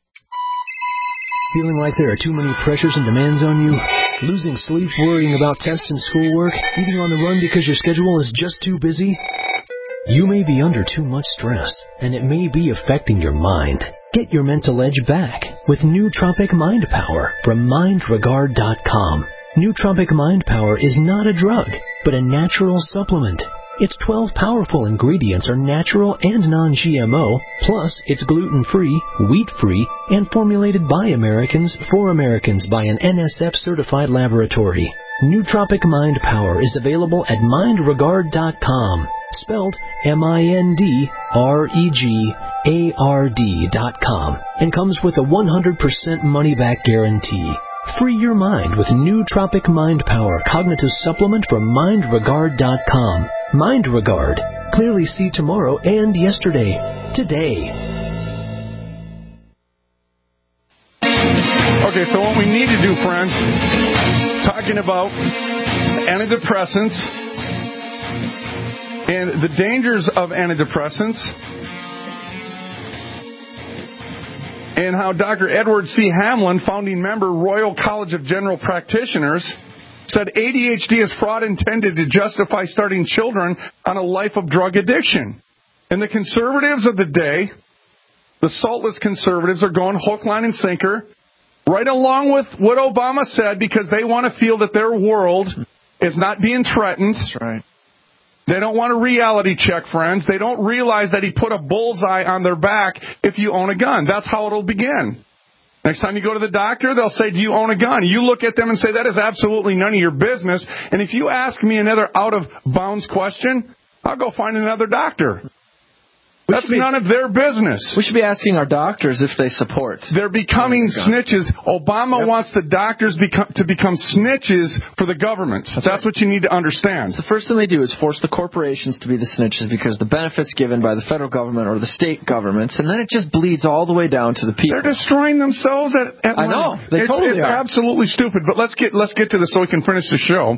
Feeling like there are too many pressures and demands on you? Losing sleep worrying about tests and schoolwork? Eating on the run because your schedule is just too busy? You may be under too much stress, and it may be affecting your mind. Get your mental edge back with Nootropic Mind Power from mind regard dot com. Nootropic Mind Power is not a drug, but a natural supplement. Its twelve powerful ingredients are natural and non G M O, plus it's gluten-free, wheat-free, and formulated by Americans for Americans by an N S F-certified laboratory. Nootropic Mind Power is available at mind regard dot com, spelled M I N D R E G A R D dot com, and comes with a one hundred percent money-back guarantee. Free your mind with Nootropic Mind Power Cognitive Supplement from mind regard dot com. Mind Regard. Clearly see tomorrow and yesterday. Today. Okay, so what we need to do, friends, talking about antidepressants and the dangers of antidepressants, and how Doctor Edward C. Hamlin, founding member, Royal College of General Practitioners, said A D H D is fraud intended to justify starting children on a life of drug addiction. And the conservatives of the day, the saltless conservatives, are going hook, line, and sinker, right along with what Obama said, because they want to feel that their world is not being threatened. That's right. They don't want a reality check, friends. They don't realize that he put a bullseye on their back if you own a gun. That's how it'll begin. Next time you go to the doctor, they'll say, do you own a gun? You look at them and say, that is absolutely none of your business. And if you ask me another out-of-bounds question, I'll go find another doctor. That's be, none of their business. We should be asking our doctors if they support. They're becoming snitches. Obama yep. wants the doctors become, to become snitches for the government. That's, That's right. what you need to understand. So the first thing they do is force the corporations to be the snitches because the benefits given by the federal government or the state governments, and then it just bleeds all the way down to the people. They're destroying themselves at, at I know. They it's, totally it's are. absolutely stupid. But let's get let's get to this so we can finish the show.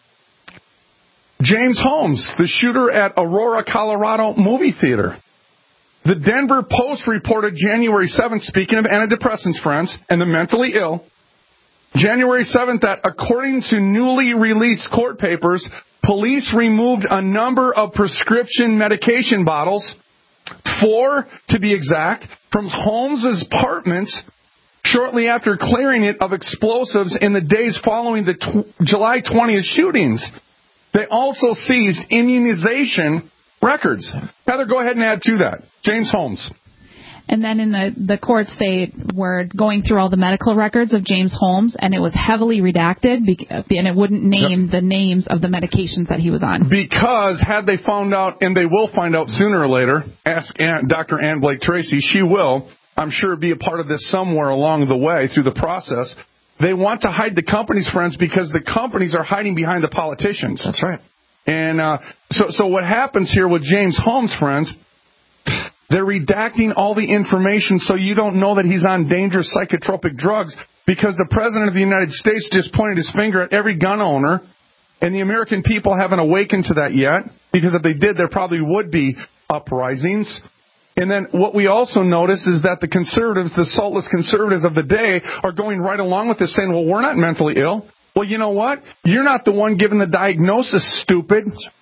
James Holmes, the shooter at Aurora, Colorado movie theater. The Denver Post reported January seventh, speaking of antidepressants, friends, and the mentally ill, January seventh, that according to newly released court papers, police removed a number of prescription medication bottles, four to be exact, from Holmes' apartments shortly after clearing it of explosives in the days following the tw- July twentieth shootings. They also seized immunization records. Heather, go ahead and add to that. James Holmes. And then in the, the courts, they were going through all the medical records of James Holmes, and it was heavily redacted, and it wouldn't name Yep. the names of the medications that he was on. Because had they found out, and they will find out sooner or later, ask Aunt, Doctor Ann Blake Tracy, she will, I'm sure, be a part of this somewhere along the way through the process. They want to hide the companies, friends, because the companies are hiding behind the politicians. That's right. And uh, so, so what happens here with James Holmes, friends, they're redacting all the information so you don't know that he's on dangerous psychotropic drugs because the President of the United States just pointed his finger at every gun owner, and the American people haven't awakened to that yet, because if they did, there probably would be uprisings. And then what we also notice is that the conservatives, the saltless conservatives of the day, are going right along with this, saying, well, we're not mentally ill. Well, you know what? You're not the one giving the diagnosis, stupid.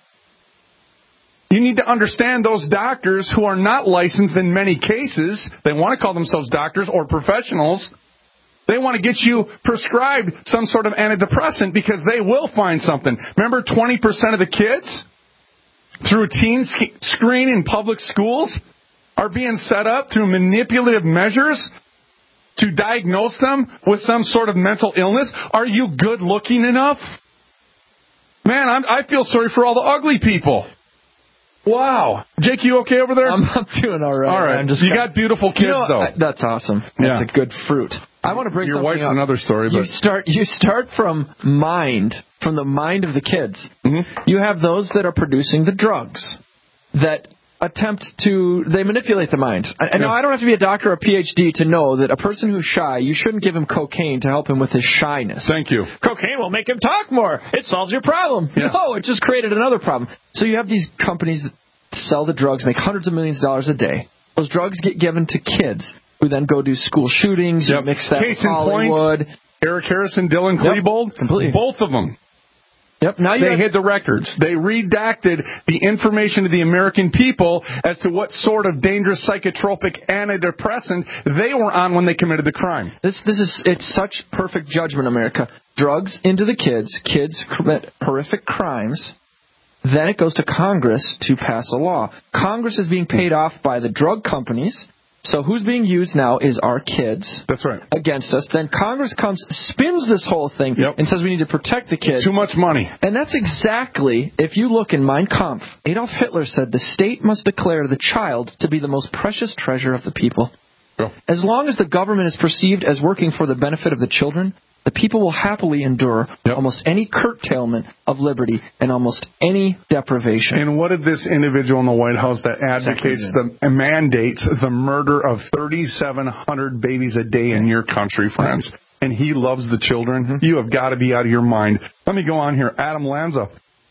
You need to understand those doctors who are not licensed in many cases. They want to call themselves doctors or professionals. They want to get you prescribed some sort of antidepressant because they will find something. Remember twenty percent of the kids through teen screen in public schools are being set up through manipulative measures to diagnose them with some sort of mental illness? Are you good looking enough? Man, I'm, I feel sorry for all the ugly people. Wow. Jake, you okay over there? I'm, I'm doing all right. All right. I'm just you kinda, got beautiful kids, you know, though. I, that's awesome. Yeah. That's a good fruit. I want to bring Your something wife's up. another story, You but start, you start from mind, from the mind of the kids. Mm-hmm. You have those that are producing the drugs that attempt to, they manipulate the mind. I, yeah. Now, I don't have to be a doctor or a P H D to know that a person who's shy, you shouldn't give him cocaine to help him with his shyness. Thank you. Cocaine will make him talk more. It solves your problem. Yeah. No, it just created another problem. So you have these companies that sell the drugs, make hundreds of millions of dollars a day. Those drugs get given to kids who then go do school shootings. Yep. You mix that Case with in Hollywood. Points, Eric Harrison, Dylan Klebold, yep, completely. Both of them. Yep. Now you they have... hid the records. They redacted the information to the American people as to what sort of dangerous psychotropic antidepressant they were on when they committed the crime. This this is it's such perfect judgment, America. Drugs into the kids. Kids commit horrific crimes. Then it goes to Congress to pass a law. Congress is being paid off by the drug companies. So who's being used now is our kids. That's right. Against us. Then Congress comes, spins this whole thing, yep. and says we need to protect the kids. Too much money. And that's exactly, if you look in Mein Kampf, Adolf Hitler said the state must declare the child to be the most precious treasure of the people. Yep. As long as the government is perceived as working for the benefit of the children, the people will happily endure yep. almost any curtailment of liberty and almost any deprivation. And what did this individual in the White House that advocates the and mandates the murder of thirty-seven hundred babies a day in your country, friends, and he loves the children? Mm-hmm. You have got to be out of your mind. Let me go on here. Adam Lanza,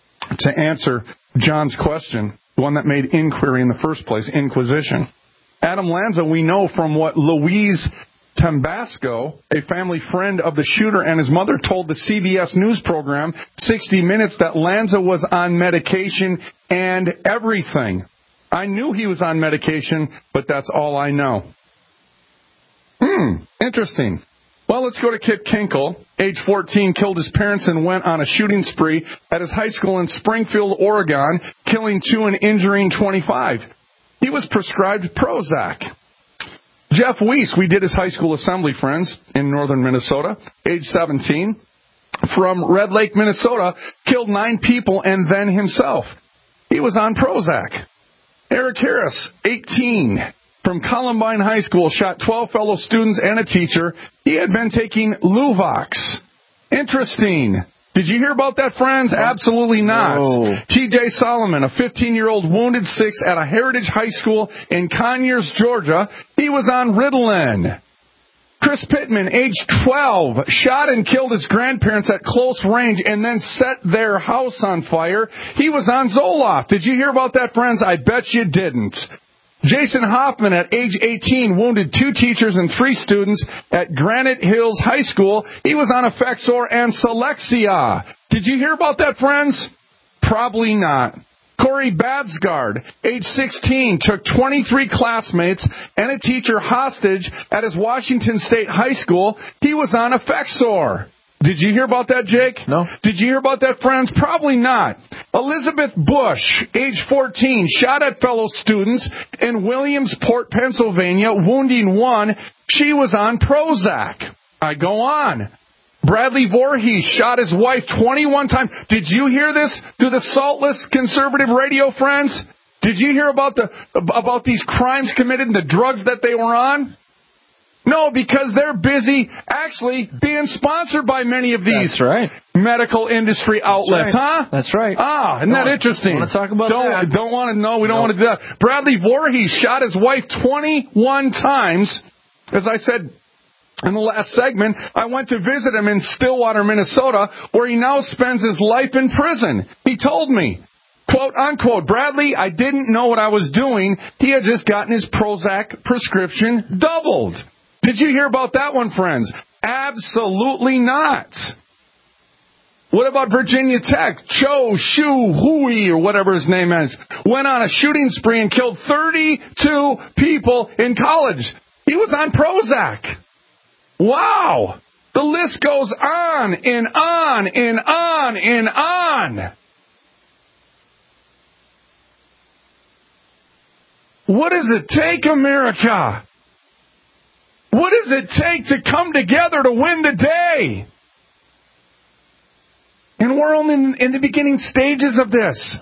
to answer John's question, the one that made inquiry in the first place, Inquisition. Adam Lanza, we know from what Louise Tambasco, a family friend of the shooter and his mother, told the C B S News program sixty minutes that Lanza was on medication and everything. I knew he was on medication, but that's all I know. Hmm, interesting. Well, let's go to Kit Kinkle. Age fourteen, killed his parents and went on a shooting spree at his high school in Springfield, Oregon, killing two and injuring twenty-five. He was prescribed Prozac. Jeff Weiss, we did his high school assembly, friends, in northern Minnesota, age seventeen, from Red Lake, Minnesota, killed nine people and then himself. He was on Prozac. Eric Harris, eighteen, from Columbine High School, shot twelve fellow students and a teacher. He had been taking Luvox. Interesting. Did you hear about that, friends? Absolutely not. No. T J Solomon, a fifteen-year-old, wounded six at a Heritage High School in Conyers, Georgia. He was on Ritalin. Chris Pittman, age twelve, shot and killed his grandparents at close range and then set their house on fire. He was on Zoloft. Did you hear about that, friends? I bet you didn't. Jason Hoffman, at age eighteen, wounded two teachers and three students at Granite Hills High School. He was on Effexor and Selexia. Did you hear about that, friends? Probably not. Corey Badsgard, age sixteen, took twenty-three classmates and a teacher hostage at his Washington State High School. He was on Effexor. Did you hear about that, Jake? No. Did you hear about that, friends? Probably not. Elizabeth Bush, age fourteen, shot at fellow students in Williamsport, Pennsylvania, wounding one. She was on Prozac. I go on. Bradley Voorhees shot his wife twenty-one times. Did you hear this through the saltless conservative radio, friends? Did you hear about the about these crimes committed and the drugs that they were on? No, because they're busy actually being sponsored by many of these That's right. medical industry outlets, That's right. huh? That's right. Ah, isn't that Don't- interesting? Want to talk about don't, that? Don't want to know. We don't Nope. want to do that. Bradley Voorhees shot his wife twenty-one times. As I said in the last segment, I went to visit him in Stillwater, Minnesota, where he now spends his life in prison. He told me, quote, unquote, Bradley, I didn't know what I was doing. He had just gotten his Prozac prescription doubled. Did you hear about that one, friends? Absolutely not. What about Virginia Tech? Cho Shu Hui, or whatever his name is, went on a shooting spree and killed thirty-two people in college. He was on Prozac. Wow. The list goes on and on and on and on. What does it take, America? What does it take to come together to win the day? And we're only in, in the beginning stages of this.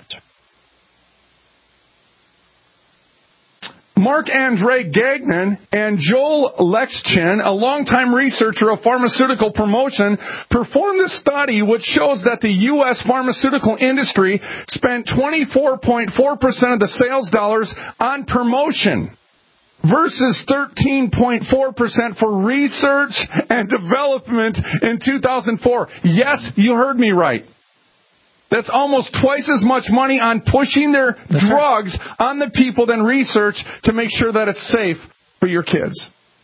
Marc-Andre Gagnon and Joel Lexchin, a longtime researcher of pharmaceutical promotion, performed a study which shows that the U S pharmaceutical industry spent twenty-four point four percent of the sales dollars on promotion versus thirteen point four percent for research and development in two thousand four. Yes, you heard me right. That's almost twice as much money on pushing their That's drugs right. on the people than research to make sure that it's safe for your kids.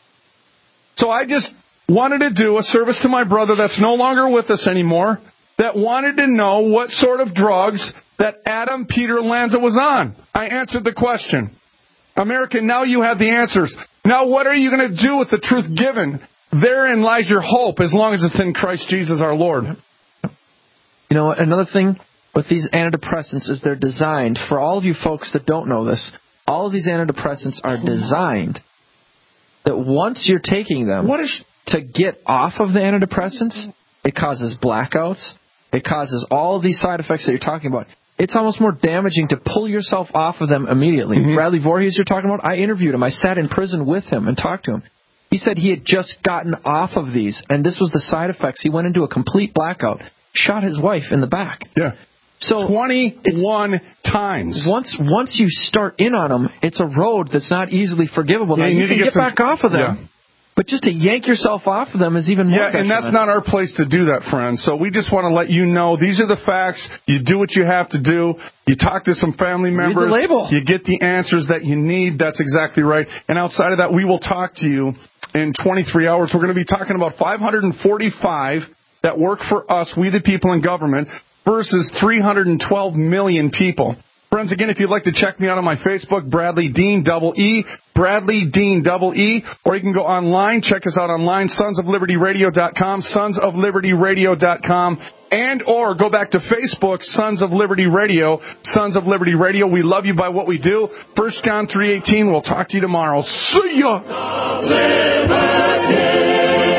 So I just wanted to do a service to my brother that's no longer with us anymore, that wanted to know what sort of drugs that Adam Peter Lanza was on. I answered the question. America, now you have the answers. Now what are you going to do with the truth given? Therein lies your hope, as long as it's in Christ Jesus our Lord. You know, another thing with these antidepressants is they're designed, for all of you folks that don't know this, all of these antidepressants are designed that once you're taking them, what is to get off of the antidepressants, it causes blackouts, it causes all of these side effects that you're talking about. It's almost more damaging to pull yourself off of them immediately. Mm-hmm. Bradley Voorhees you're talking about, I interviewed him. I sat in prison with him and talked to him. He said he had just gotten off of these, and this was the side effects. He went into a complete blackout. Shot his wife in the back. Yeah. So twenty-one times. Once once you start in on them, it's a road that's not easily forgivable. Yeah, now, you, you need can to get, get some, back off of them. Yeah. But just to yank yourself off of them is even more Yeah, and that's not our place to do that, friends. So we just want to let you know, these are the facts. You do what you have to do. You talk to some family members. Read the label. You get the answers that you need. That's exactly right. And outside of that, we will talk to you in twenty-three hours. We're going to be talking about five hundred forty-five that work for us, we the people in government, versus three hundred twelve million people. Friends, again, if you'd like to check me out on my Facebook, Bradley Dean, double E, Bradley Dean, double E, or you can go online, check us out online, sons of liberty radio dot com, sons of liberty radio dot com, and or go back to Facebook, Sons of Liberty Radio, Sons of Liberty Radio. We love you by what we do. First John three eighteen, we'll talk to you tomorrow. See ya! Liberty.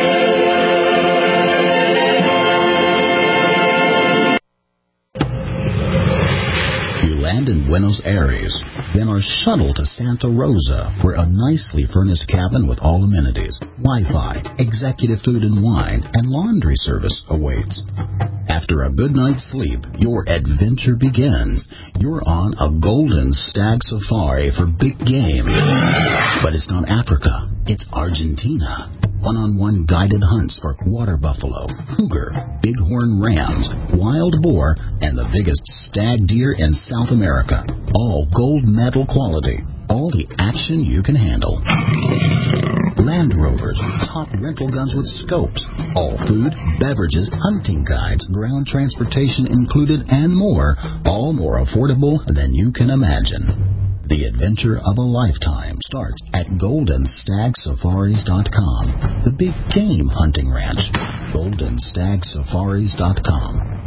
Land in Buenos Aires, then are shuttled to Santa Rosa, where a nicely furnished cabin with all amenities, Wi-Fi, executive food and wine, and laundry service awaits. After a good night's sleep, your adventure begins. You're on a golden stag safari for big game. But it's not Africa, it's Argentina. One-on-one guided hunts for water buffalo, cougar, bighorn rams, wild boar, and the biggest stag deer in South America. All gold medal quality. All the action you can handle. Land Rovers, top rental guns with scopes. All food, beverages, hunting guides, ground transportation included, and more. All more affordable than you can imagine. The adventure of a lifetime starts at golden stag safaris dot com, the big game hunting ranch. golden stag safaris dot com.